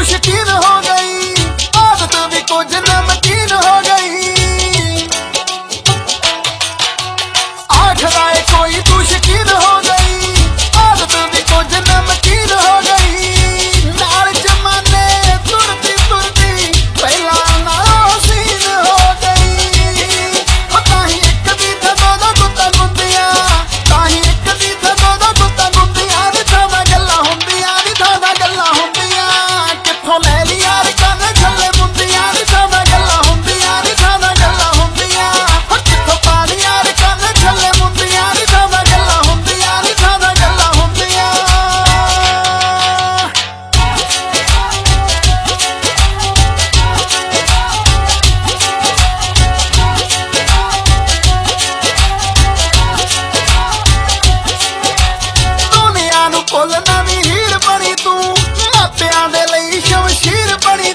शकीन हो गई, आदत भी कुछ नमकीन हो गई। आखदा है कोई तू शकीन हो गई, आदत भी कुछ नमकीन हो गई। नाल जमाने तुरती तुरती पहला नालों सीन हो गई। ताही एक दी ते दो गुत्ता गुंदियां, ताही एक दी ते दो गुत्ता गुंदियां। नी थादा गल्लां हुंदियां, नी थादा गल्लां हुंदियां। कित्थों लै ली यार कंन छल्ले मुंदियां। नी थादा गल्लां हुंदियां, नी थादा गल्लां हुंदियां। हो कित्थों पा ली यार कंन छल्ले मुंदियां। नी थादा गल्लां हुंदियां, नी थादा गल्लां हुंदियां। दुनिया नूं भुल्ल नवीं हीर बनी तू, मापिआं दे लई शमशीर बनी